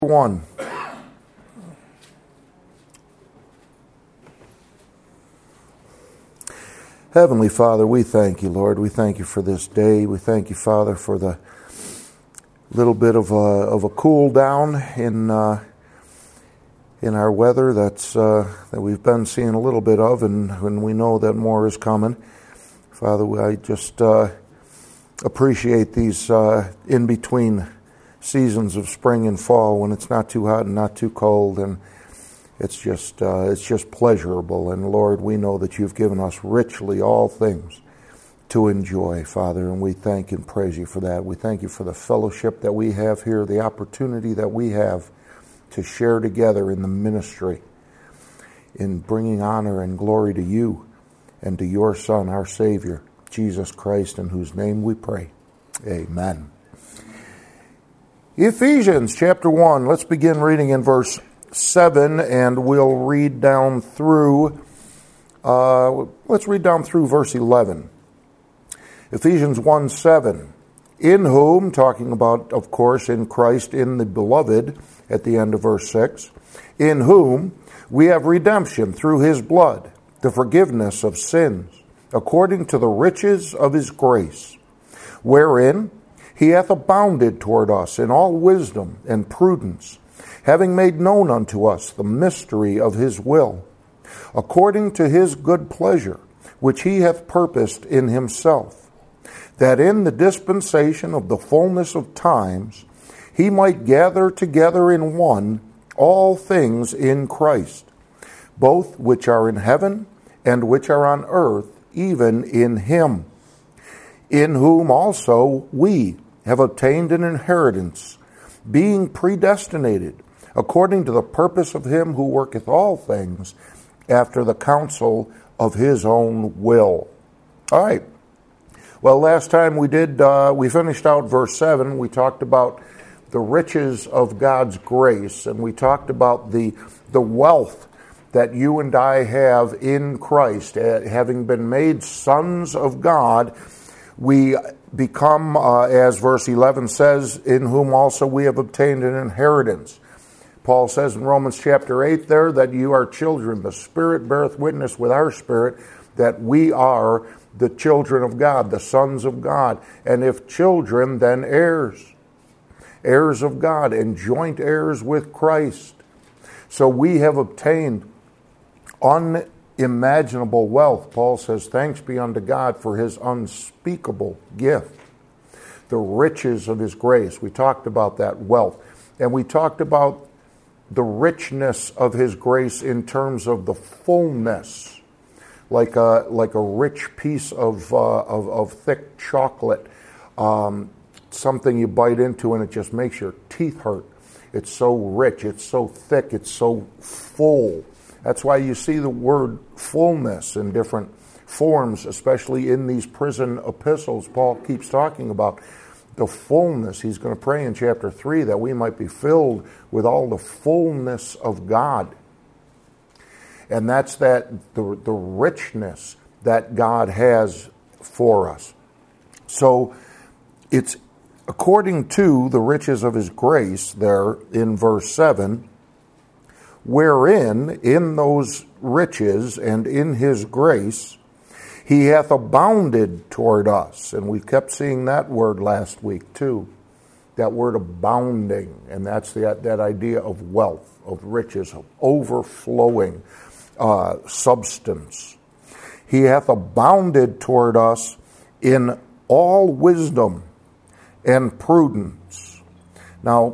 1. Heavenly Father, we thank you, Lord. We thank you for this day. We thank you, Father, for the little bit of a cool down in our weather that we've been seeing a little bit of, and we know that more is coming. Father, I just appreciate these in between seasons of spring and fall when it's not too hot and not too cold, and it's just pleasurable. And Lord, we know that you've given us richly all things to enjoy, Father, and we thank and praise you for that. We thank you for the fellowship that we have here, the opportunity that we have to share together in the ministry, in bringing honor and glory to you and to your Son, our Savior, Jesus Christ, in whose name we pray. Amen. Ephesians chapter 1, let's begin reading in verse 7, and we'll read down through, let's read down through verse 11. Ephesians 1:7, in whom, talking about, of course, in Christ, in the beloved, at the end of verse 6, in whom we have redemption through his blood, the forgiveness of sins, according to the riches of his grace, wherein he hath abounded toward us in all wisdom and prudence, having made known unto us the mystery of his will, according to his good pleasure, which he hath purposed in himself, that in the dispensation of the fullness of times he might gather together in one all things in Christ, both which are in heaven and which are on earth, even in him, in whom also we have obtained an inheritance, being predestinated according to the purpose of him who worketh all things after the counsel of his own will. All right. Well, last time we finished out verse 7. We talked about the riches of God's grace, and we talked about the wealth that you and I have in Christ. Having been made sons of God, we become, as verse 11 says, in whom also we have obtained an inheritance. Paul says in Romans chapter 8 there that you are children. The Spirit beareth witness with our spirit that we are the children of God, the sons of God. And if children, then heirs. Heirs of God and joint heirs with Christ. So we have obtained unimaginable wealth. Paul says, thanks be unto God for his unspeakable gift, the riches of his grace. We talked about that wealth. And we talked about the richness of his grace in terms of the fullness, like a rich piece of thick chocolate, something you bite into and it just makes your teeth hurt. It's so rich, it's so thick, it's so full. That's why you see the word fullness in different forms, especially in these prison epistles. Paul keeps talking about the fullness. He's going to pray in chapter 3 that we might be filled with all the fullness of God. And that's the richness that God has for us. So it's according to the riches of his grace there in verse 7, wherein in those riches and in his grace he hath abounded toward us. And we kept seeing that word last week too, that word abounding. And that's that idea of wealth, of riches, of overflowing substance. He hath abounded toward us in all wisdom and prudence. Now,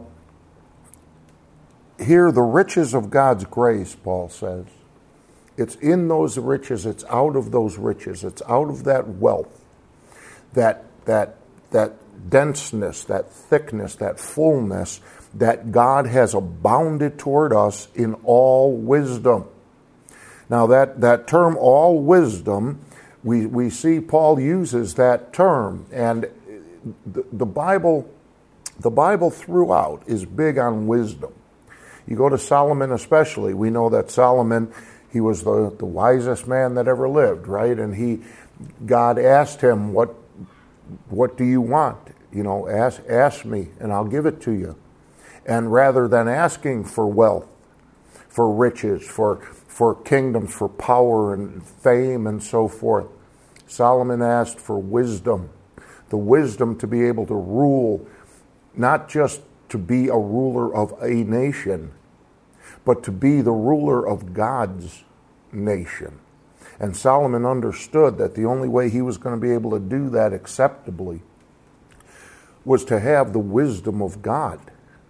here, the riches of God's grace, Paul says, it's in those riches, it's out of those riches, it's out of that wealth, that denseness, that thickness, that fullness, that God has abounded toward us in all wisdom. Now, that term, all wisdom, we see Paul uses that term, and the Bible throughout is big on wisdom. You go to Solomon especially. We know that Solomon, he was the wisest man that ever lived, right? And God asked him, what do you want? Ask me and I'll give it to you. And rather than asking for wealth, for riches, for kingdoms, for power and fame and so forth, Solomon asked for wisdom. The wisdom to be able to rule, not just to be a ruler of a nation, but to be the ruler of God's nation. And Solomon understood that the only way he was going to be able to do that acceptably was to have the wisdom of God.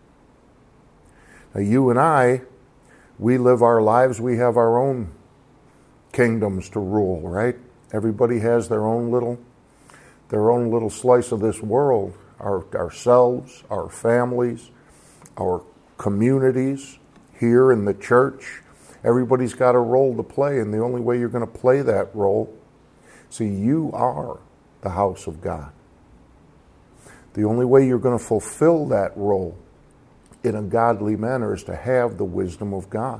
Now, you and I, we live our lives, we have our own kingdoms to rule, right? Everybody has their own little slice of this world. Ourselves, our families, our communities, here in the church. Everybody's got a role to play, and the only way you're going to play that role, see, you are the house of God. The only way you're going to fulfill that role in a godly manner is to have the wisdom of God.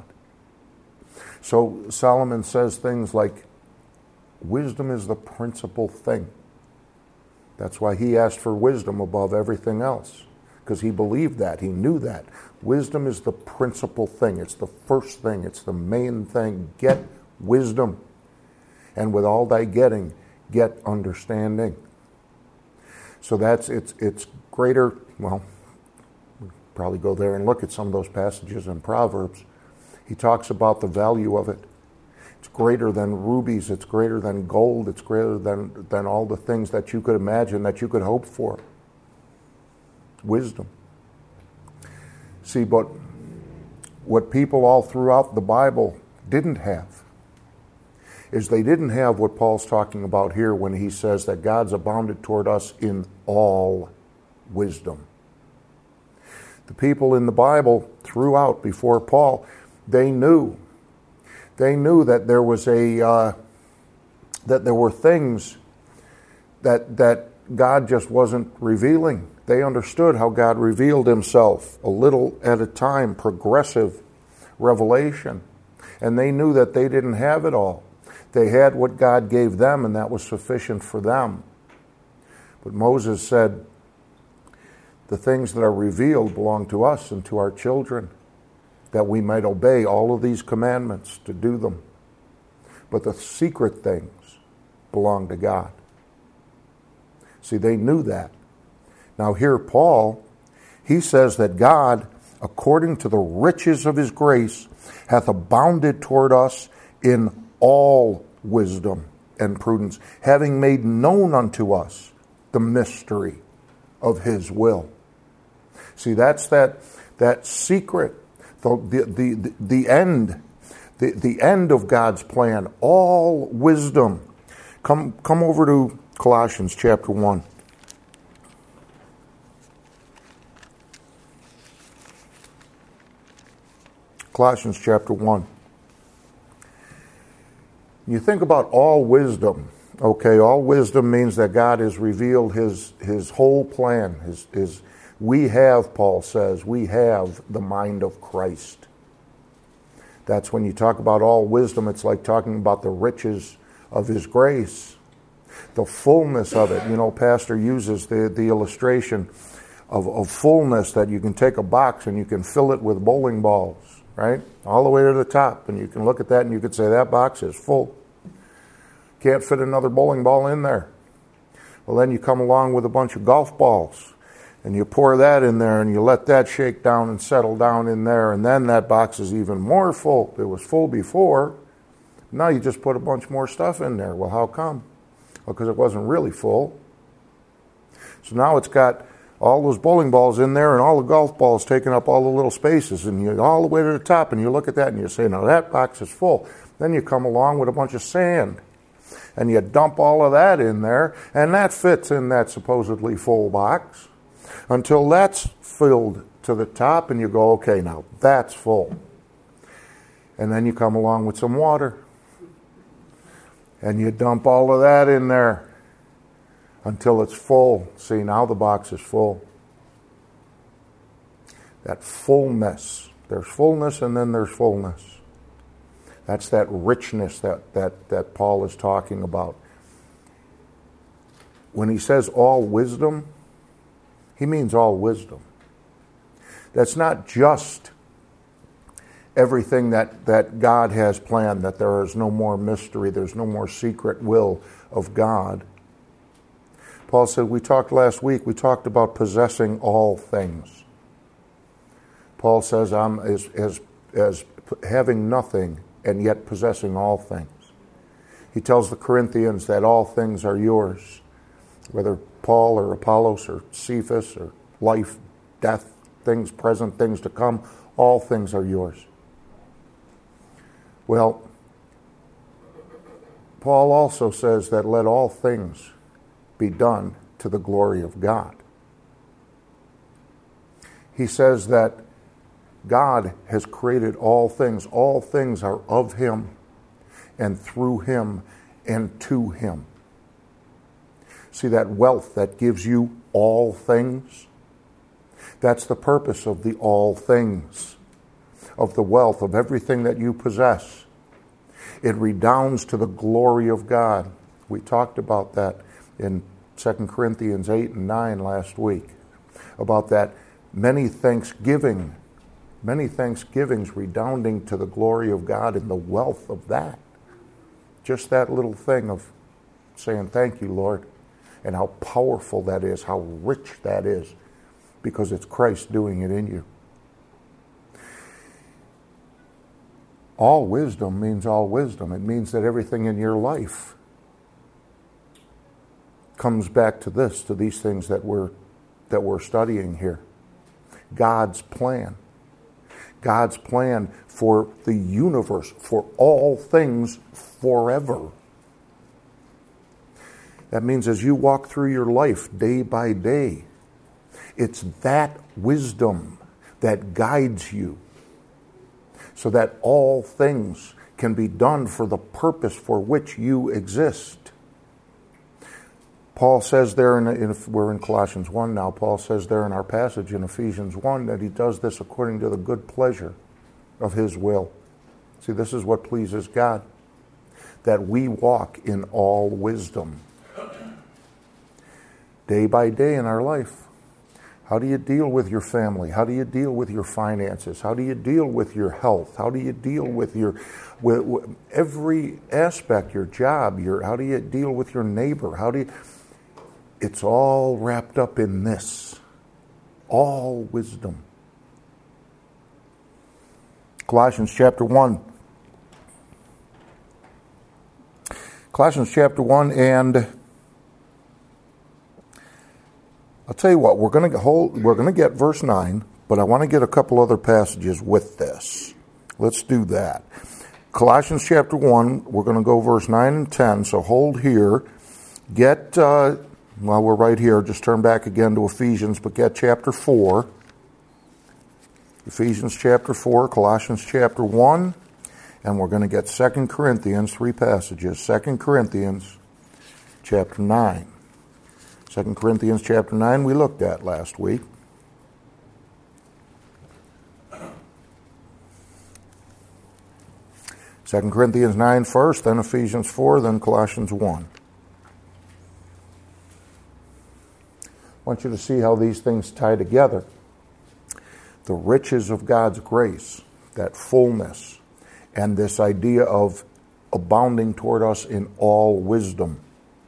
So Solomon says things like, wisdom is the principal thing. That's why he asked for wisdom above everything else, because he believed that, he knew that. Wisdom is the principal thing. It's the first thing. It's the main thing. Get wisdom. And with all thy getting, get understanding. So it's greater, well, we'll probably go there and look at some of those passages in Proverbs. He talks about the value of it. It's greater than rubies. It's greater than gold. It's greater than all the things that you could imagine, that you could hope for. Wisdom. See, but what people all throughout the Bible didn't have is they didn't have what Paul's talking about here when he says that God's abounded toward us in all wisdom. The people in the Bible throughout before Paul, they knew that there was that there were things that God just wasn't revealing. They understood how God revealed himself a little at a time, progressive revelation. And they knew that they didn't have it all. They had what God gave them, and that was sufficient for them. But Moses said, the things that are revealed belong to us and to our children, that we might obey all of these commandments to do them. But the secret things belong to God. See, they knew that. Now here Paul, he says that God, according to the riches of his grace, hath abounded toward us in all wisdom and prudence, having made known unto us the mystery of his will. See, that's that secret, the end of God's plan, all wisdom. Come over to Colossians chapter 1. Colossians chapter 1. You think about all wisdom. Okay, all wisdom means that God has revealed his whole plan. We have, Paul says, we have the mind of Christ. That's when you talk about all wisdom, it's like talking about the riches of his grace, the fullness of it. You know, Pastor uses the illustration of fullness, that you can take a box and you can fill it with bowling balls, right? All the way to the top. And you can look at that and you could say, that box is full. Can't fit another bowling ball in there. Well, then you come along with a bunch of golf balls and you pour that in there and you let that shake down and settle down in there, and then that box is even more full. It was full before. Now you just put a bunch more stuff in there. Well, how come? Well, because it wasn't really full. So now it's got all those bowling balls in there and all the golf balls taking up all the little spaces, and you all the way to the top, and you look at that and you say, now that box is full. Then you come along with a bunch of sand and you dump all of that in there, and that fits in that supposedly full box until that's filled to the top, and you go, okay, now that's full. And then you come along with some water and you dump all of that in there until it's full. See, now the box is full. That fullness. There's fullness and then there's fullness. That's that richness that Paul is talking about. When he says all wisdom, he means all wisdom. That's not just everything that God has planned, that there is no more mystery, there's no more secret will of God. Paul said, we talked last week, we talked about possessing all things. Paul says, I'm as having nothing and yet possessing all things. He tells the Corinthians that all things are yours, whether Paul or Apollos or Cephas or life, death, things present, things to come, all things are yours. Well, Paul also says that let all things be done to the glory of God. He says that God has created all things. All things are of Him and through Him and to Him. See that wealth that gives you all things? That's the purpose of the all things, of the wealth, of everything that you possess. It redounds to the glory of God. We talked about that in 2 Corinthians 8 and 9 last week, about that many thanksgivings redounding to the glory of God and the wealth of that. Just that little thing of saying, thank you, Lord, and how powerful that is, how rich that is, because it's Christ doing it in you. All wisdom means all wisdom. It means that everything in your life comes back to this, to these things that we're studying here. God's plan. God's plan for the universe, for all things forever. That means as you walk through your life day by day, it's that wisdom that guides you so that all things can be done for the purpose for which you exist. Paul says there, we're in Colossians 1 now, Paul says there in our passage in Ephesians 1 that he does this according to the good pleasure of His will. See, this is what pleases God, that we walk in all wisdom. Day by day in our life. How do you deal with your family? How do you deal with your finances? How do you deal with your health? How do you deal with with every aspect, your job? How do you deal with your neighbor? It's all wrapped up in this. All wisdom. Colossians chapter 1. Colossians chapter 1, and I'll tell you what, we're going to get verse 9, but I want to get a couple other passages with this. Let's do that. Colossians chapter 1, we're going to go verse 9 and 10, so hold here. We're right here, just turn back again to Ephesians, but get chapter 4. Ephesians chapter 4, Colossians chapter 1, and we're going to get 2 Corinthians, 3 passages. 2 Corinthians chapter 9. 2 Corinthians chapter 9 we looked at last week. Second Corinthians 9 first, then Ephesians 4, then Colossians 1. I want you to see how these things tie together. The riches of God's grace, that fullness, and this idea of abounding toward us in all wisdom.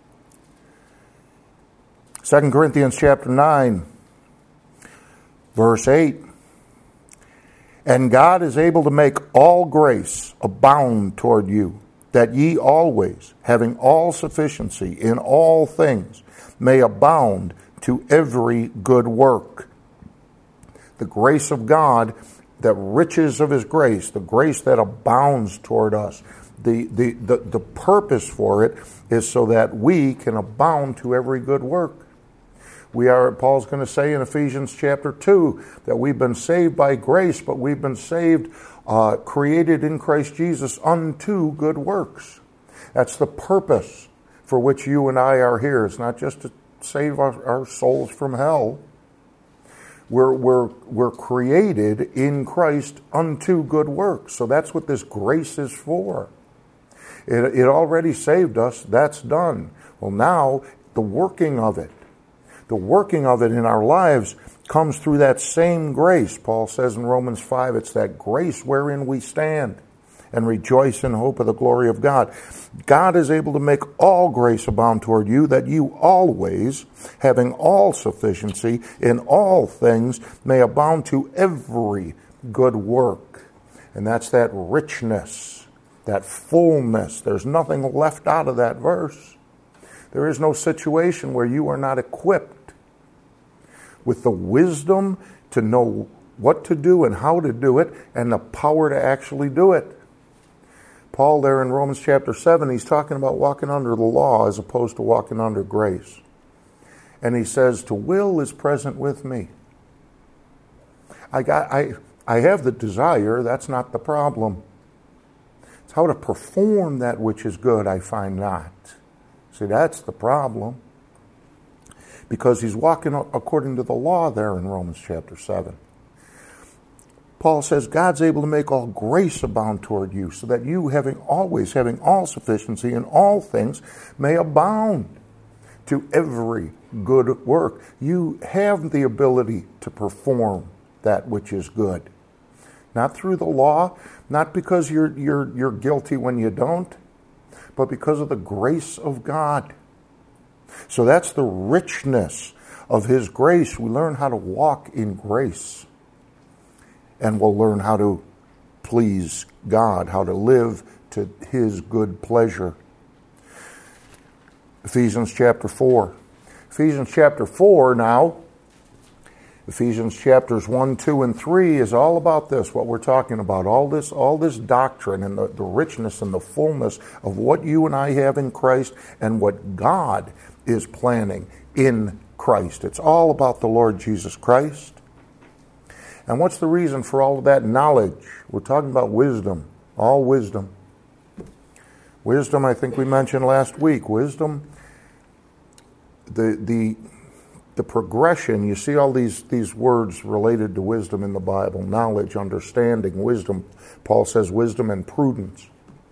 2 Corinthians chapter 9, verse 8. And God is able to make all grace abound toward you, that ye always, having all sufficiency in all things, may abound to every good work. The grace of God, the riches of His grace, the grace that abounds toward us, the purpose for it is so that we can abound to every good work. Paul's going to say in Ephesians chapter 2 that we've been saved by grace, but we've been saved, created in Christ Jesus unto good works. That's the purpose for which you and I are here. It's not just to save our souls from hell. We're created in Christ unto good works. So that's what this grace is for. It already saved us. That's done. Well, now the working of it, the working of it in our lives comes through that same grace. Paul says in Romans 5, it's that grace wherein we stand and rejoice in hope of the glory of God. God is able to make all grace abound toward you, that you always, having all sufficiency in all things, may abound to every good work. And that's that richness, that fullness. There's nothing left out of that verse. There is no situation where you are not equipped with the wisdom to know what to do and how to do it, and the power to actually do it. Paul there in Romans chapter 7, he's talking about walking under the law as opposed to walking under grace. And he says, to will is present with me. I have the desire, that's not the problem. It's how to perform that which is good I find not. See, that's the problem. Because he's walking according to the law there in Romans chapter 7. Paul says, God's able to make all grace abound toward you, so that you, having all sufficiency in all things, may abound to every good work. You have the ability to perform that which is good. Not through the law, not because you're guilty when you don't, but because of the grace of God. So that's the richness of His grace. We learn how to walk in grace. And we'll learn how to please God, how to live to His good pleasure. Ephesians chapter 4. Ephesians chapter 4 now. Ephesians chapters 1, 2, and 3 is all about this, what we're talking about. All this doctrine and the richness and the fullness of what you and I have in Christ and what God is planning in Christ. It's all about the Lord Jesus Christ. And what's the reason for all of that knowledge? We're talking about wisdom, all wisdom. Wisdom, I think we mentioned last week. Wisdom, the progression, you see all these words related to wisdom in the Bible. Knowledge, understanding, wisdom. Paul says wisdom and prudence.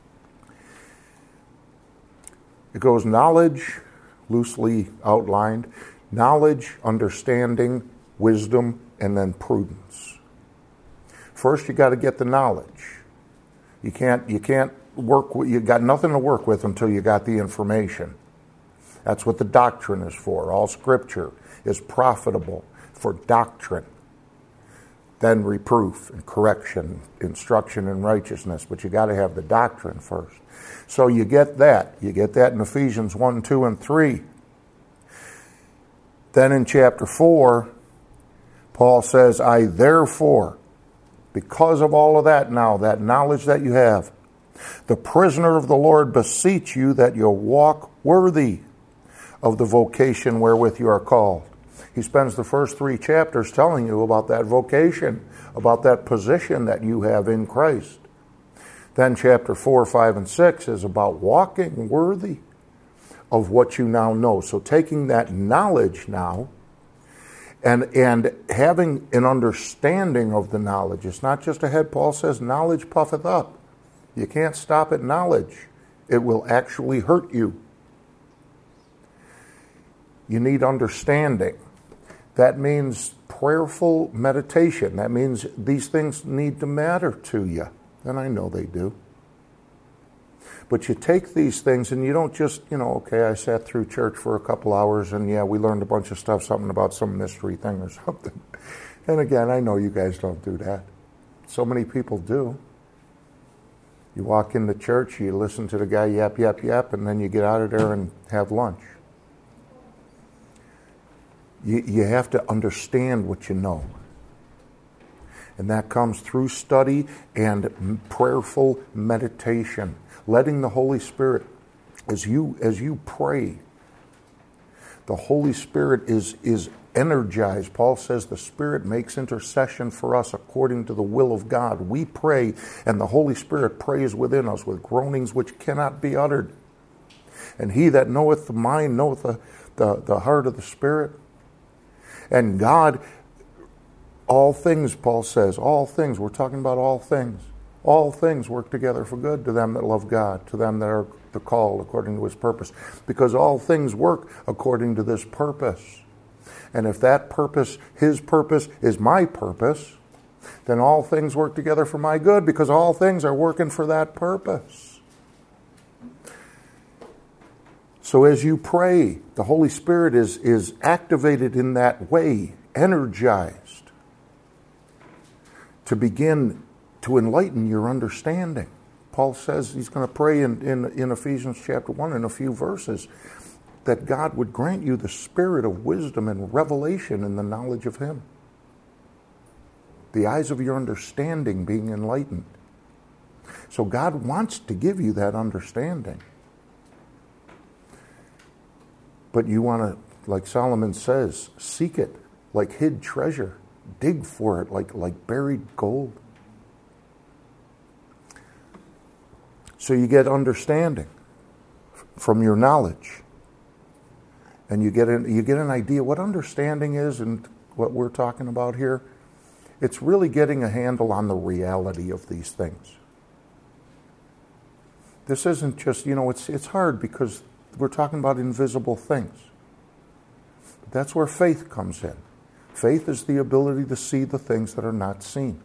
It goes knowledge, loosely outlined, knowledge, understanding, wisdom, and then prudence. First, you got to get the knowledge. You can't work with, you got nothing to work with until you got the information. That's what the doctrine is for. All Scripture is profitable for doctrine. Then reproof and correction, instruction in righteousness. But you got to have the doctrine first. So you get that. You get that in Ephesians 1, 2, and 3. Then in chapter 4, Paul says, I therefore, because of all of that now, that knowledge that you have, the prisoner of the Lord, beseech you that you'll walk worthy of the vocation wherewith you are called. He spends the first 3 chapters telling you about that vocation, about that position that you have in Christ. Then chapter 4, 5, and 6 is about walking worthy of what you now know. So taking that knowledge now and having an understanding of the knowledge. It's not just a head. Paul says, knowledge puffeth up. You can't stop at knowledge. It will actually hurt you. You need understanding. That means prayerful meditation. That means these things need to matter to you. And I know they do. But you take these things and you don't just, okay, I sat through church for a couple hours and yeah, we learned a bunch of stuff, something about some mystery thing or something. And again, I know you guys don't do that. So many people do. You walk into church, you listen to the guy yap, yap, yap, and then you get out of there and have lunch. You have to understand what you know. And that comes through study and prayerful meditation. Letting the Holy Spirit, as you pray, the Holy Spirit is energized. Paul says the Spirit makes intercession for us according to the will of God. We pray, and the Holy Spirit prays within us with groanings which cannot be uttered. And he that knoweth the mind knoweth the heart of the Spirit. And God, all things, Paul says, all things, we're talking about all things. All things work together for good to them that love God, to them that are the called according to His purpose. Because all things work according to this purpose. And if that purpose, his purpose, is my purpose, then all things work together for my good because all things are working for that purpose. So as you pray, the Holy Spirit is activated in that way, energized, to begin to enlighten your understanding. Paul says he's going to pray in Ephesians chapter 1 in a few verses that God would grant you the spirit of wisdom and revelation in the knowledge of him. The eyes of your understanding being enlightened. So God wants to give you that understanding. But you want to, like Solomon says, seek it like hid treasure. Dig for it like buried gold. So you get understanding from your knowledge. And you get an idea what understanding is and what we're talking about here. It's really getting a handle on the reality of these things. This isn't just, it's hard because we're talking about invisible things. That's where faith comes in. Faith is the ability to see the things that are not seen.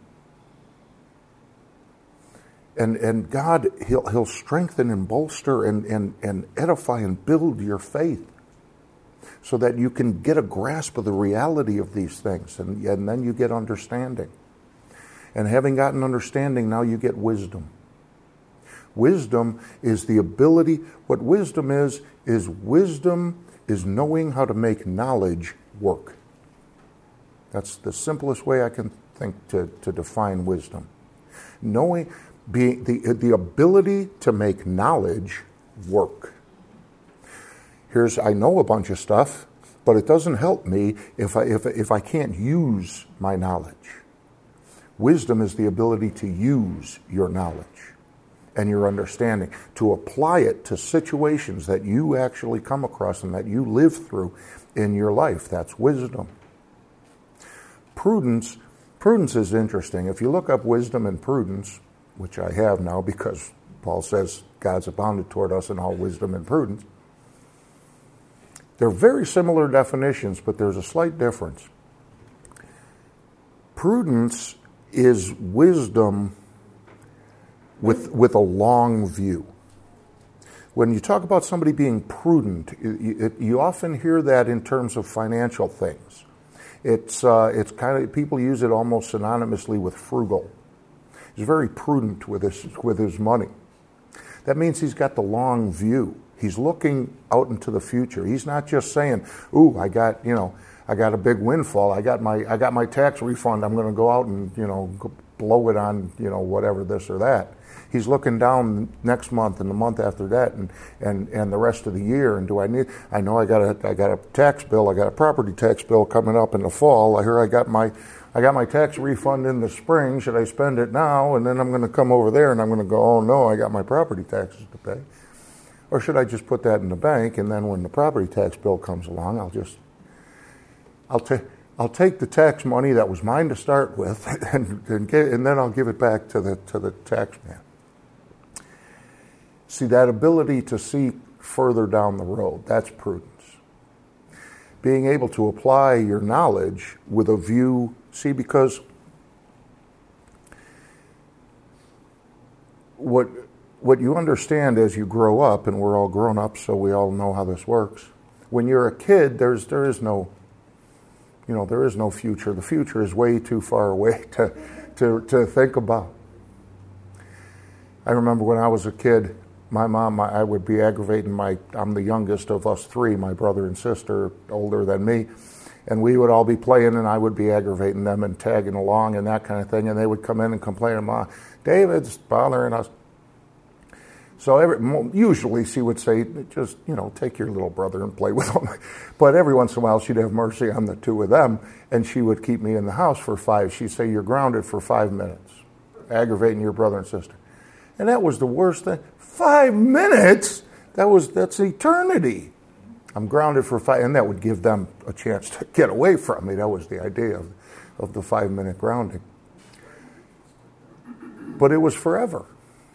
And God, He'll strengthen and bolster and edify and build your faith so that you can get a grasp of the reality of these things. And then you get understanding. And having gotten understanding, now you get wisdom. Wisdom is the ability, what wisdom is knowing how to make knowledge work. That's the simplest way I can think to define wisdom. Knowing, being the ability to make knowledge work. I know a bunch of stuff, but it doesn't help me if I can't use my knowledge. Wisdom is the ability to use your knowledge and your understanding, to apply it to situations that you actually come across and that you live through in your life. That's wisdom. Prudence is interesting. If you look up wisdom and prudence, which I have now because Paul says God's abounded toward us in all wisdom and prudence, they're very similar definitions, but there's a slight difference. Prudence is wisdom with a long view. When you talk about somebody being prudent, you often hear that in terms of financial things. It's kind of, people use it almost synonymously with frugal. He's very prudent with his money. That means he's got the long view. He's looking out into the future. He's not just saying, "Ooh, I got a big windfall. I got my tax refund. I'm going to go out and blow it on whatever this or that." He's looking down next month and the month after that and the rest of the year. And I know I got a tax bill. I got a property tax bill coming up in the fall. I hear I got my tax refund in the spring. Should I spend it now? And then I'm going to come over there and I'm going to go, "Oh no, I got my property taxes to pay." Or should I just put that in the bank, and then when the property tax bill comes along, I'll take the tax money that was mine to start with, and then I'll give it back to the tax man. See, that ability to see further down the road, that's prudence. Being able to apply your knowledge with a view, because what you understand as you grow up, and we're all grown up, so we all know how this works. When you're a kid, there is no future. The future is way too far away to think about. I remember when I was a kid, my mom, I would be aggravating I'm the youngest of us three, my brother and sister, older than me, and we would all be playing, and I would be aggravating them and tagging along and that kind of thing, and they would come in and complain, "Mom, David's bothering us." So usually she would say, "Just, take your little brother and play with him." But every once in a while she'd have mercy on the two of them, and she would keep me in the house for 5. She'd say, "You're grounded for 5 minutes, aggravating your brother and sister." And that was the worst thing. 5 minutes? That's eternity. I'm grounded for 5, and that would give them a chance to get away from me. That was the idea of the 5-minute grounding. But it was forever,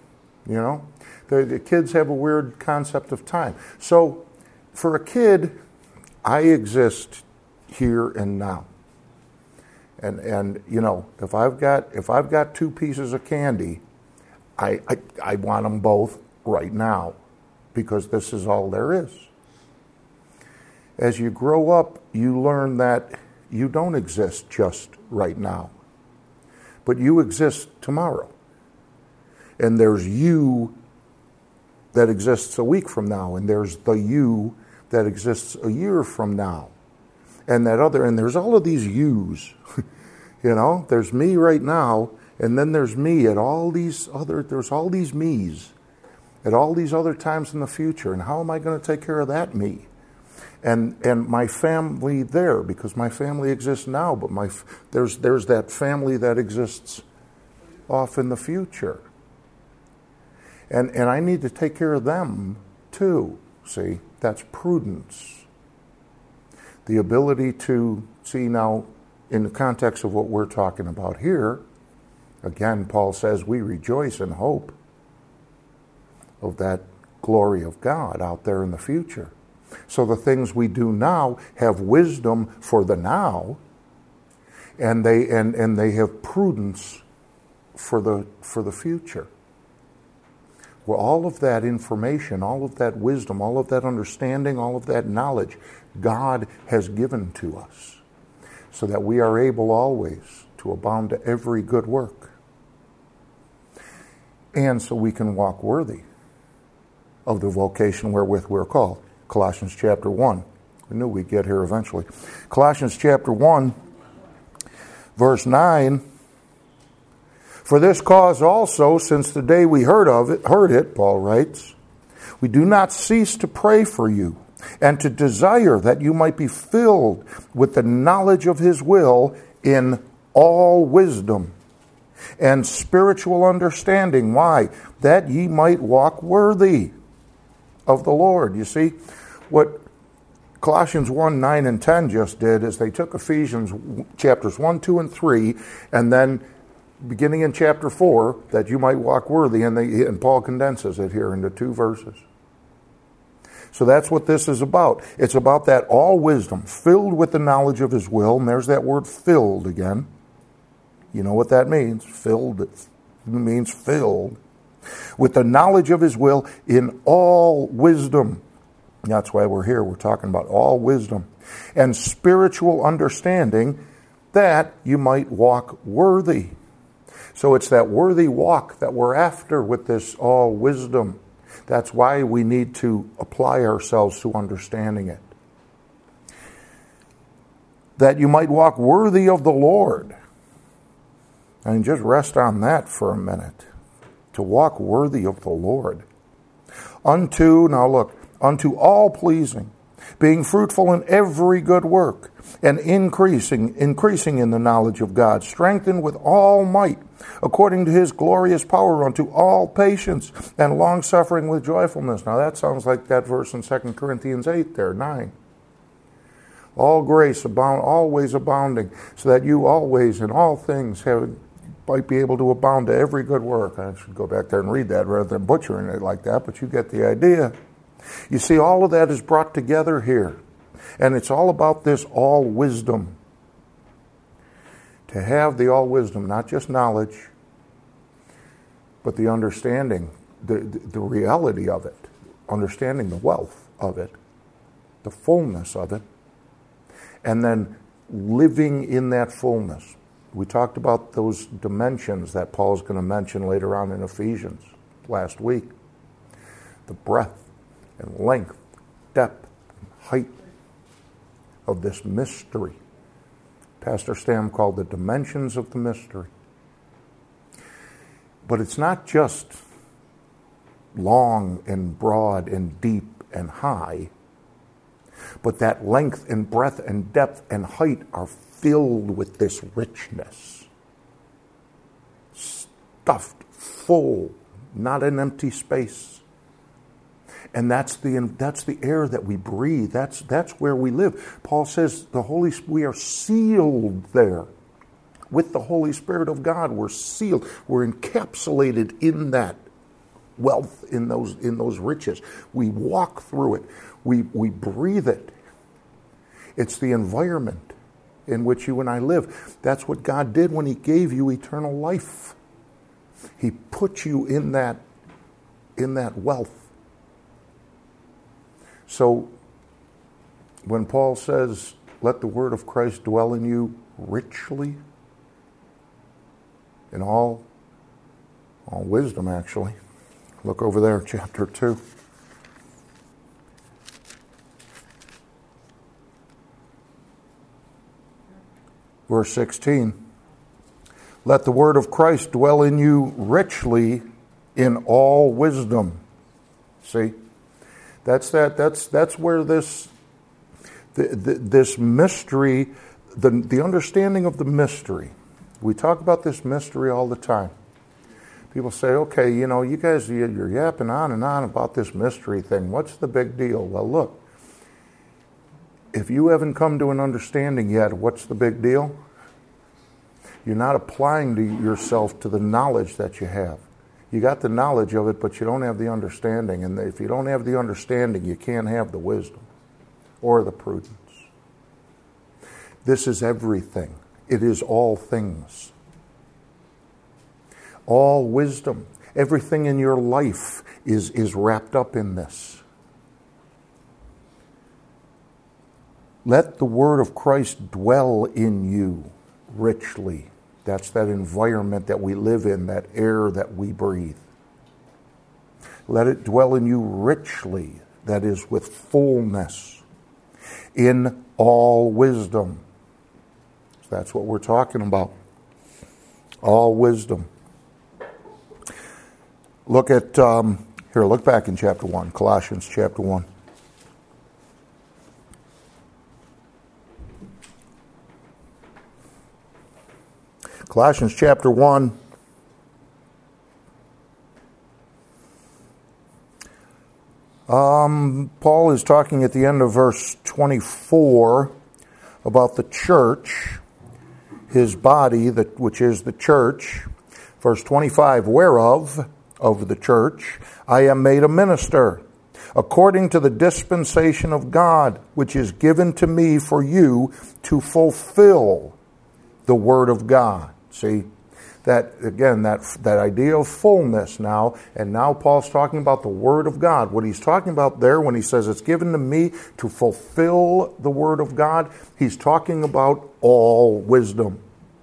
The kids have a weird concept of time. So for a kid, I exist here and now. And you know, if I've got two pieces of candy, I want them both right now, because this is all there is. As you grow up, you learn that you don't exist just right now, but you exist tomorrow. And there's you that exists a week from now, and there's the you that exists a year from now. And there's all of these yous. You know, there's me right now, and then there's me there's all these me's at all these other times in the future. And how am I going to take care of that me? And my family there, because my family exists now, but there's that family that exists off in the future. And I need to take care of them too. See, that's prudence. The ability to see now, in the context of what we're talking about here, again, Paul says we rejoice in hope of that glory of God out there in the future. So the things we do now have wisdom for the now, and they have prudence for the future. Well, all of that information, all of that wisdom, all of that understanding, all of that knowledge, God has given to us, so that we are able always to abound to every good work, and so we can walk worthy of the vocation wherewith we're called. Colossians chapter 1. We knew we'd get here eventually. Colossians chapter 1, verse 9. For this cause also, since the day we heard it, Paul writes, we do not cease to pray for you, and to desire that you might be filled with the knowledge of his will in all wisdom and spiritual understanding. Why? That ye might walk worthy of the Lord. You see, what Colossians 1, 9, and 10 just did is they took Ephesians chapters 1, 2, and 3, and then beginning in chapter 4, that you might walk worthy, and Paul condenses it here into 2 verses. So that's what this is about. It's about that all wisdom, filled with the knowledge of his will, and there's that word filled again. You know what that means. Filled means filled. With the knowledge of his will in all wisdom. That's why we're here. We're talking about all wisdom. And spiritual understanding, that you might walk worthy. So it's that worthy walk that we're after with this all wisdom. That's why we need to apply ourselves to understanding it. That you might walk worthy of the Lord. And just rest on that for a minute. To walk worthy of the Lord. Unto all pleasing, being fruitful in every good work, and increasing in the knowledge of God, strengthened with all might, according to his glorious power, unto all patience and long-suffering with joyfulness. Now that sounds like that verse in 2 Corinthians 8 there, 9. All grace always abounding, so that you always in all things might be able to abound to every good work. I should go back there and read that rather than butchering it like that, but you get the idea. You see, all of that is brought together here. And it's all about this all wisdom. To have the all wisdom, not just knowledge, but the understanding, the reality of it, understanding the wealth of it, the fullness of it, and then living in that fullness. We talked about those dimensions that Paul's going to mention later on in Ephesians last week. The breadth and length, depth, and height of this mystery. Pastor Stam called the dimensions of the mystery. But it's not just long and broad and deep and high, but that length and breadth and depth and height are filled with this richness. Stuffed, full, not an empty space. And that's the air that we breathe. That's where we live. Paul says we are sealed there with the Holy Spirit of God. We're sealed. We're encapsulated in that wealth, in those riches. We walk through it. We breathe it. It's the environment in which you and I live. That's what God did when He gave you eternal life. He put you in that wealth. So when Paul says, let the word of Christ dwell in you richly, in all wisdom, actually. Look over there, chapter 2. Verse 16. Let the word of Christ dwell in you richly in all wisdom. See? That's where this mystery, the understanding of the mystery. We talk about this mystery all the time. People say, okay, you guys, you're yapping on and on about this mystery thing. What's the big deal? Well, look, if you haven't come to an understanding yet, what's the big deal? You're not applying yourself to the knowledge that you have. You got the knowledge of it, but you don't have the understanding. And if you don't have the understanding, you can't have the wisdom or the prudence. This is everything. It is all things. All wisdom. Everything in your life is wrapped up in this. Let the word of Christ dwell in you richly. That's that environment that we live in, that air that we breathe. Let it dwell in you richly, that is with fullness, in all wisdom. So that's what we're talking about. All wisdom. Look at, look back in chapter 1, Colossians chapter 1. Colossians chapter 1. Paul is talking at the end of verse 24 about the church, his body, which is the church. Verse 25, whereof, of the church, I am made a minister, according to the dispensation of God, which is given to me for you to fulfill the word of God. See, that again, that idea of fullness now, and now Paul's talking about the word of God. What he's talking about there when he says it's given to me to fulfill the word of God, he's talking about all wisdom.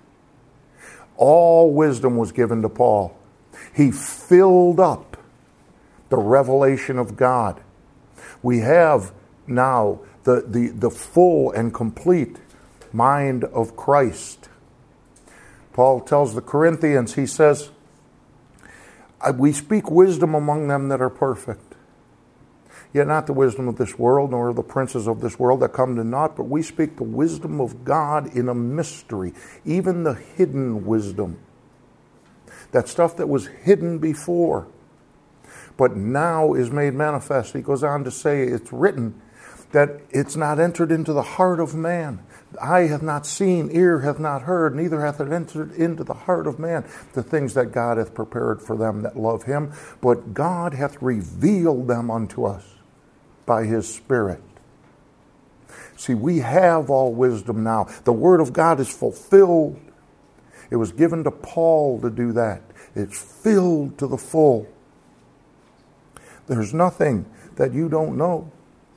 All wisdom was given to Paul. He filled up the revelation of God. We have now the full and complete mind of Christ. Paul tells the Corinthians, he says, we speak wisdom among them that are perfect. Yet not the wisdom of this world, nor of the princes of this world that come to naught, but we speak the wisdom of God in a mystery, even the hidden wisdom. That stuff that was hidden before, but now is made manifest. He goes on to say, it's written that it's not entered into the heart of man. Eye hath not seen, ear hath not heard, neither hath it entered into the heart of man the things that God hath prepared for them that love him. But God hath revealed them unto us by his Spirit. See, we have all wisdom now. The word of God is fulfilled. It was given to Paul to do that. It's filled to the full. There's nothing that you don't know,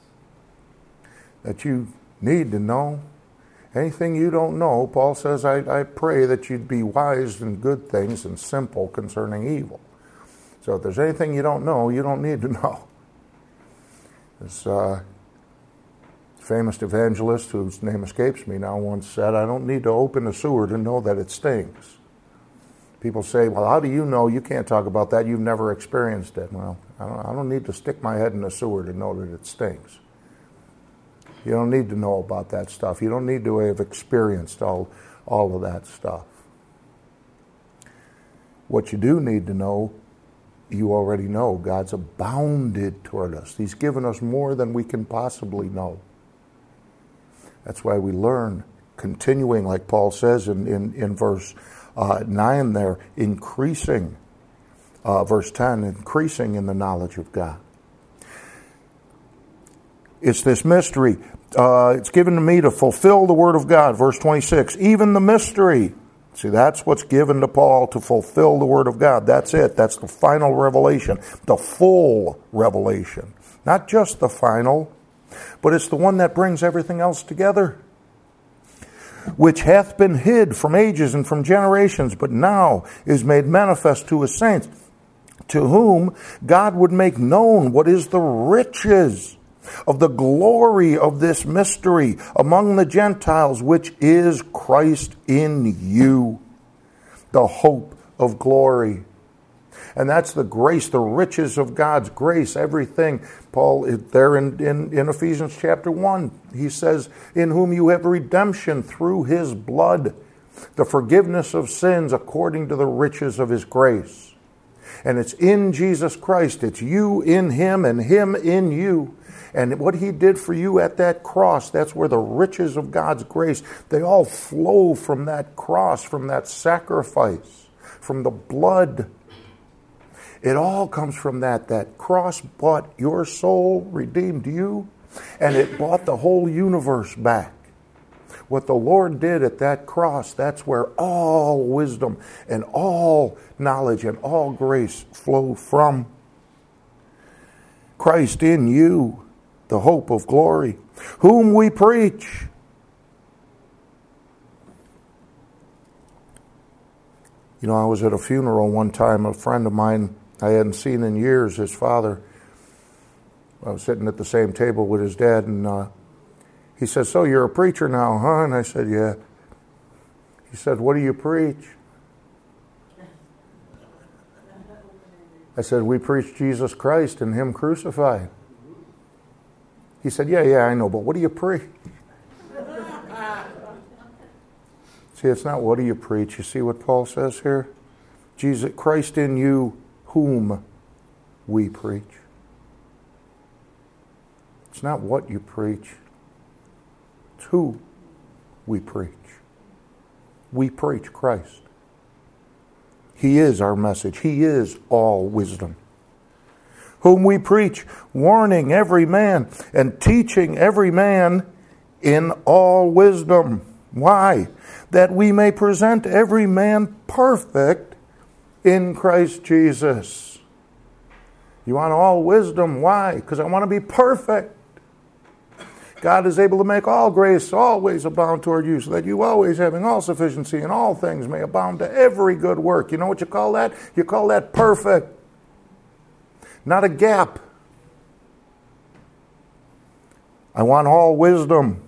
that you need to know. Anything you don't know, Paul says, I pray that you'd be wise in good things and simple concerning evil. So if there's anything you don't know, you don't need to know. This famous evangelist, whose name escapes me now, once said, I don't need to open a sewer to know that it stinks. People say, well, how do you know? You can't talk about that. You've never experienced it. Well, I don't need to stick my head in a sewer to know that it stinks. You don't need to know about that stuff. You don't need to have experienced all of that stuff. What you do need to know, you already know. God's abounded toward us. He's given us more than we can possibly know. That's why we learn, continuing, like Paul says in verse 9 there, increasing. Verse 10, increasing in the knowledge of God. It's this mystery. It's given to me to fulfill the word of God. Verse 26, even the mystery. See, that's what's given to Paul, to fulfill the word of God. That's it. That's the final revelation, the full revelation. Not just the final, but it's the one that brings everything else together. Which hath been hid from ages and from generations, but now is made manifest to his saints, to whom God would make known what is the riches of the glory of this mystery among the Gentiles, which is Christ in you, the hope of glory. And that's the grace, the riches of God's grace, everything. Paul, there in Ephesians chapter 1, he says, in whom you have redemption through his blood, the forgiveness of sins according to the riches of his grace. And it's in Jesus Christ. It's you in him and him in you. And what he did for you at that cross, that's where the riches of God's grace, they all flow from that cross, from that sacrifice, from the blood. It all comes from that. That cross bought your soul, redeemed you, and it bought the whole universe back. What the Lord did at that cross, that's where all wisdom and all knowledge and all grace flow from. Christ in you, the hope of glory, whom we preach. You know, I was at a funeral one time. A friend of mine I hadn't seen in years, his father. I was sitting at the same table with his dad, and he said, so you're a preacher now, huh? And I said, yeah. He said, what do you preach? I said, we preach Jesus Christ and him crucified. He said, yeah, I know, but what do you preach? See, it's not what do you preach. You see what Paul says here? Jesus Christ in you, whom we preach. It's not what you preach. It's who we preach. We preach Christ. He is our message. He is all wisdom. Whom we preach, warning every man and teaching every man in all wisdom. Why? That we may present every man perfect in Christ Jesus. You want all wisdom? Why? Because I want to be perfect. God is able to make all grace always abound toward you, so that you always having all sufficiency in all things may abound to every good work. You know what you call that? You call that perfect. Not a gap. I want all wisdom.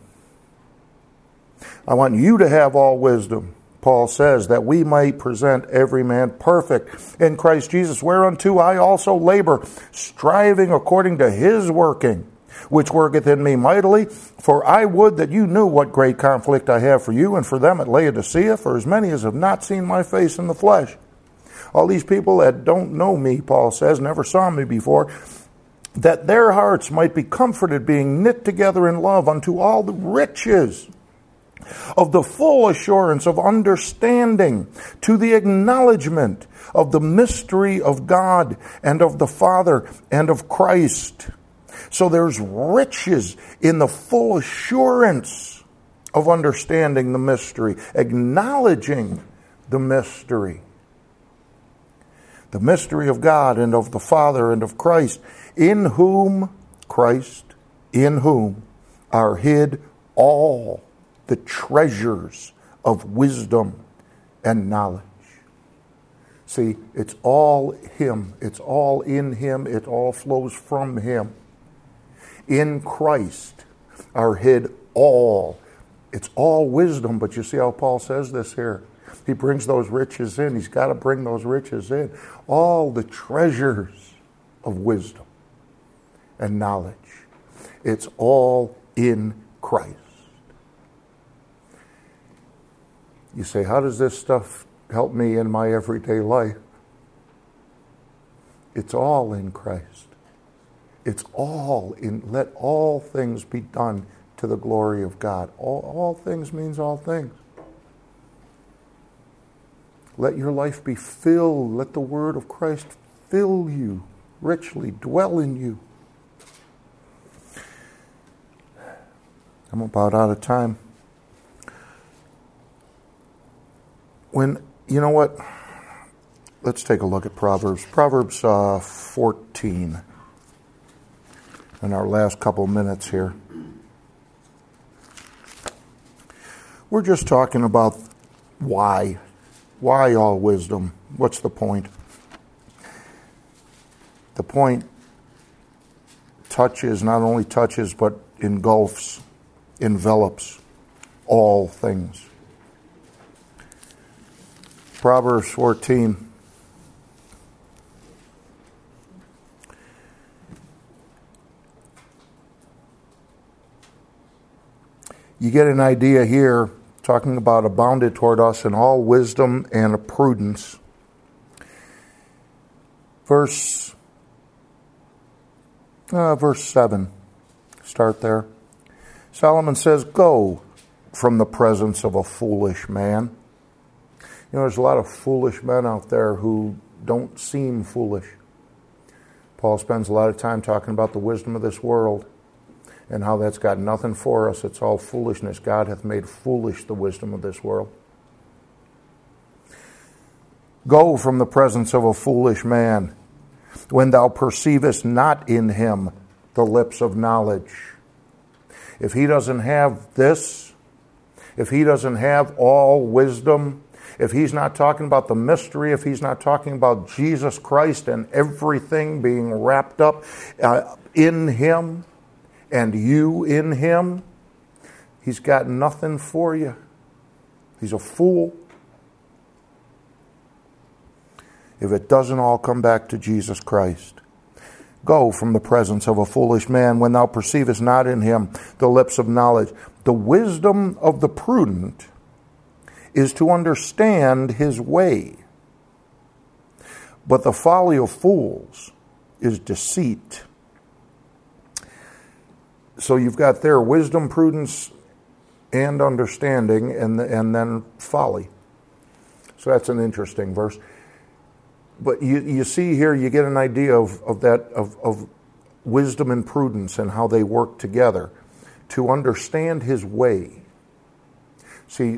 I want you to have all wisdom. Paul says that we might present every man perfect in Christ Jesus, whereunto I also labor, striving according to his working, which worketh in me mightily. For I would that you knew what great conflict I have for you and for them at Laodicea, for as many as have not seen my face in the flesh. All these people that don't know me, Paul says, never saw me before, that their hearts might be comforted, being knit together in love unto all the riches of the full assurance of understanding, to the acknowledgement of the mystery of God and of the Father and of Christ. So there's riches in the full assurance of understanding the mystery, acknowledging the mystery. The mystery of God and of the Father and of Christ, in whom, Christ, in whom are hid all the treasures of wisdom and knowledge. See, it's all him. It's all in him. It all flows from him. In Christ are hid all. It's all wisdom, but you see how Paul says this here. He brings those riches in. He's got to bring those riches in. All the treasures of wisdom and knowledge. It's all in Christ. You say, how does this stuff help me in my everyday life? It's all in Christ. It's all in, let all things be done to the glory of God. All things means all things. Let your life be filled. Let the word of Christ fill you richly, dwell in you. I'm about out of time. You know what? Let's take a look at Proverbs. Proverbs 14. In our last couple minutes here. We're just talking about why. Why all wisdom? What's the point? The point not only touches, but engulfs, envelops all things. Proverbs 14. You get an idea here, talking about abounded toward us in all wisdom and prudence. Verse 7. Start there. Solomon says, "Go from the presence of a foolish man." You know, there's a lot of foolish men out there who don't seem foolish. Paul spends a lot of time talking about the wisdom of this world and how that's got nothing for us. It's all foolishness. God hath made foolish the wisdom of this world. Go from the presence of a foolish man, when thou perceivest not in him the lips of knowledge. If he doesn't have this, if he doesn't have all wisdom, if he's not talking about the mystery, if he's not talking about Jesus Christ and everything being wrapped up in him, and you in him, he's got nothing for you. He's a fool. If it doesn't all come back to Jesus Christ. Go from the presence of a foolish man, when thou perceivest not in him the lips of knowledge. The wisdom of the prudent is to understand his way, but the folly of fools is deceit. So you've got there wisdom, prudence, and understanding, and then folly. So that's an interesting verse. But you see here, you get an idea of wisdom and prudence and how they work together to understand his way. See,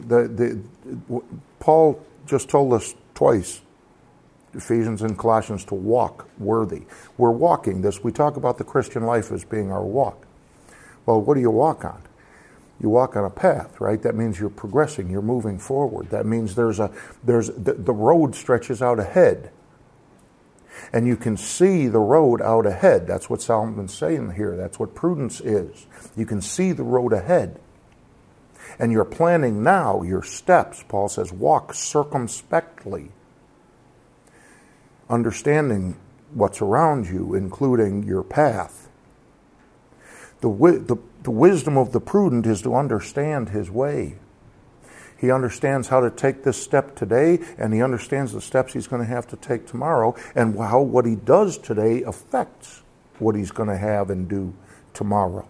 Paul just told us twice, Ephesians and Colossians, to walk worthy. We're walking this. We talk about the Christian life as being our walk. Well, what do you walk on? You walk on a path, right? That means you're progressing, you're moving forward. That means the road stretches out ahead. And you can see the road out ahead. That's what Solomon's saying here. That's what prudence is. You can see the road ahead. And you're planning now your steps. Paul says, walk circumspectly, understanding what's around you, including your path. The wisdom of the prudent is to understand his way. He understands how to take this step today, and he understands the steps he's going to have to take tomorrow, and how what he does today affects what he's going to have and do tomorrow.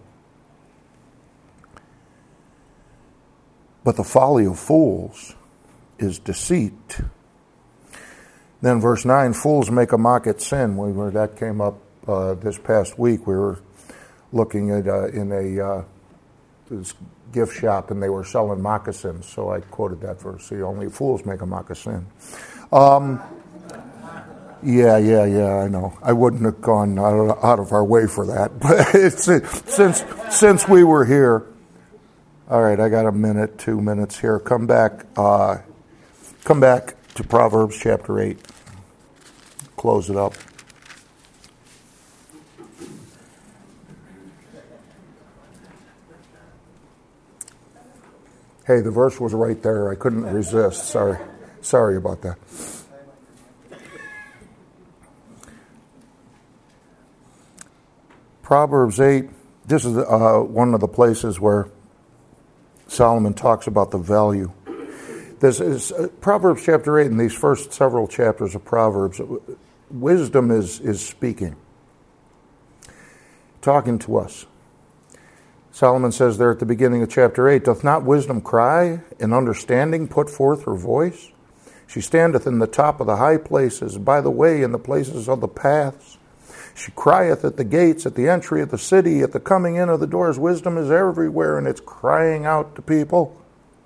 But the folly of fools is deceit. Then verse 9, fools make a mock at sin. That came up this past week. We were looking at this gift shop, and they were selling moccasins. So I quoted that verse. See, only fools make a moccasin. Yeah, I know. I wouldn't have gone out of our way for that. But since we were here, all right, I got a minute, 2 minutes here. Come back to Proverbs chapter 8. Close it up. Hey, the verse was right there. I couldn't resist. Sorry about that. Proverbs 8, this is one of the places where Solomon talks about the value. This is Proverbs chapter 8, in these first several chapters of Proverbs, wisdom is speaking, talking to us. Solomon says there at the beginning of chapter 8, doth not wisdom cry, and understanding put forth her voice? She standeth in the top of the high places, by the way, in the places of the paths. She crieth at the gates, at the entry of the city, at the coming in of the doors. Wisdom is everywhere, and it's crying out to people.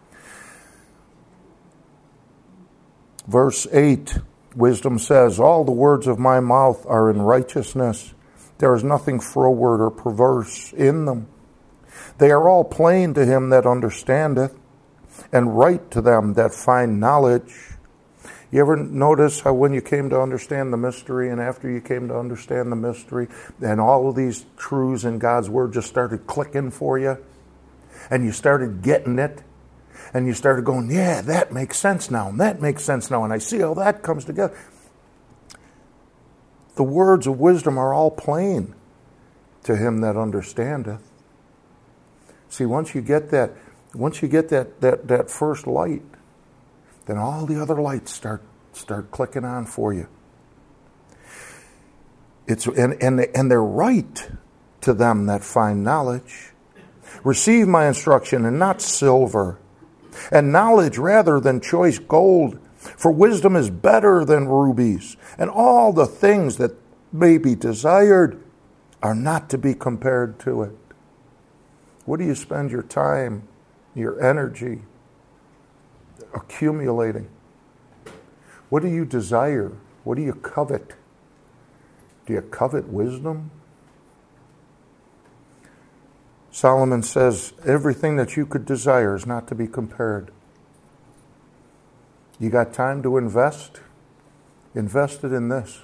Verse 8, wisdom says, all the words of my mouth are in righteousness. There is nothing froward or perverse in them. They are all plain to him that understandeth, and right to them that find knowledge. You ever notice how when you came to understand the mystery, and after you came to understand the mystery, and all of these truths in God's Word just started clicking for you, and you started getting it, and you started going, yeah, that makes sense now, and that makes sense now, and I see how that comes together. The words of wisdom are all plain to him that understandeth. See, once you get that first light, then all the other lights start clicking on for you. And they're right to them that find knowledge. Receive my instruction, and not silver, and knowledge rather than choice gold. For wisdom is better than rubies, and all the things that may be desired are not to be compared to it. What do you spend your time, your energy accumulating? What do you desire? What do you covet? Do you covet wisdom? Solomon says everything that you could desire is not to be compared. You got time to invest? Invest it in this.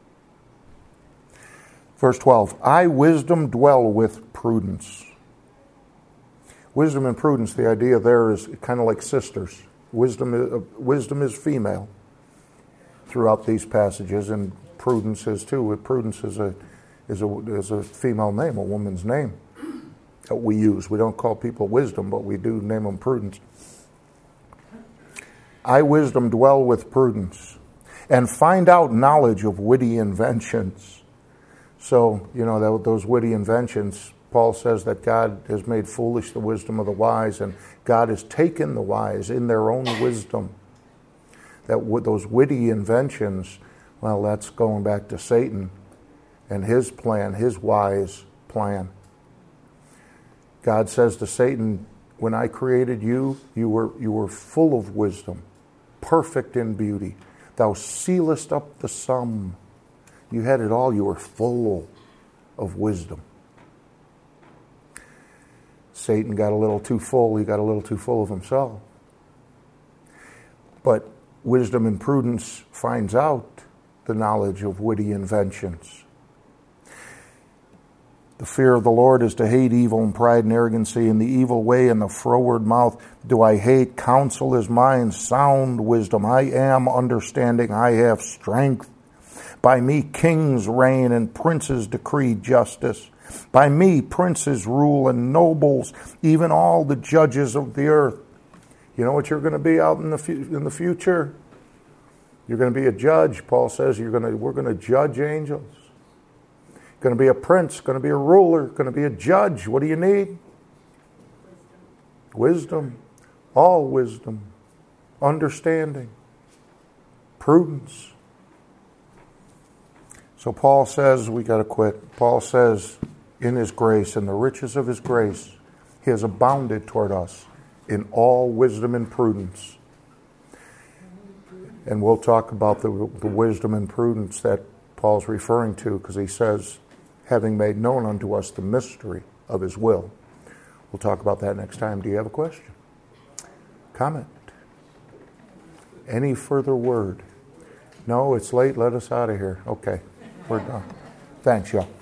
Verse 12, I, wisdom, dwell with prudence. Wisdom and prudence, the idea there is kind of like sisters. Wisdom is female throughout these passages, and prudence is too. Prudence is a female name, a woman's name that we use. We don't call people wisdom, but we do name them prudence. I, wisdom, dwell with prudence, and find out knowledge of witty inventions. So, those witty inventions, Paul says that God has made foolish the wisdom of the wise, and God has taken the wise in their own wisdom. Those witty inventions, well, that's going back to Satan and his plan, his wise plan. God says to Satan, when I created you, you were full of wisdom, perfect in beauty. Thou sealest up the sum. You had it all. You were full of wisdom. Satan got a little too full. He got a little too full of himself. But wisdom and prudence finds out the knowledge of witty inventions. The fear of the Lord is to hate evil and pride and arrogancy, and the evil way and the froward mouth do I hate. Counsel is mine, sound wisdom. I am understanding, I have strength. By me kings reign and princes decree justice. By me princes rule and nobles, even all the judges of the earth. You know what you're going to be out in the future? You're going to be a judge. Paul says we're going to judge angels. Going to be a prince, going to be a ruler, going to be a judge. What do you need? Wisdom. All wisdom. Understanding. Prudence. So Paul says we got to quit. Paul says in his grace, in the riches of his grace, he has abounded toward us in all wisdom and prudence. And we'll talk about the wisdom and prudence that Paul's referring to, because he says, having made known unto us the mystery of his will. We'll talk about that next time. Do you have a question? Comment? Any further word? No, it's late. Let us out of here. Okay, we're done. Thanks, y'all.